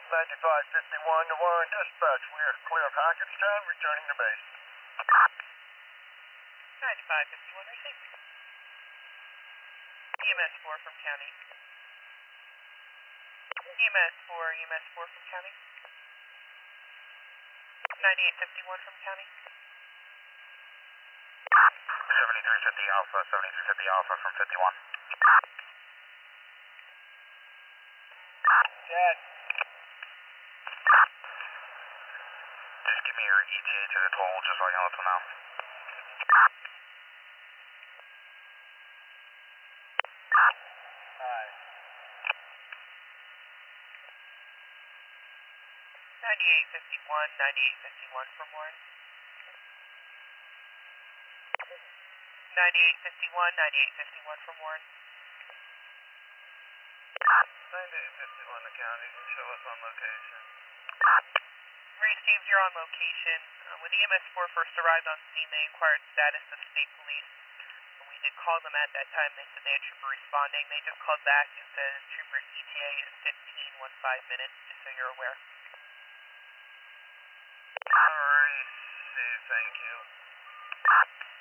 9551 to 1, dispatch. We are clear of Hackettstown, returning to base. 9551 received. EMS 4 from county. EMS 4 from county. 9851 from county. 7350 Alpha, 7350 Alpha from 51. Dad. Just give me your ETA to the toll, just so I can let them know. Alright. 9851 from Warren. 9851 from Warren. 9851 to county, show us on location. Received, you're on location. When EMS 4 first arrived on scene, they inquired status of state police. We did call them at that time. They said they had trooper responding. They just called back and said trooper's ETA is 15 minutes, just so you're aware. Alright, thank you.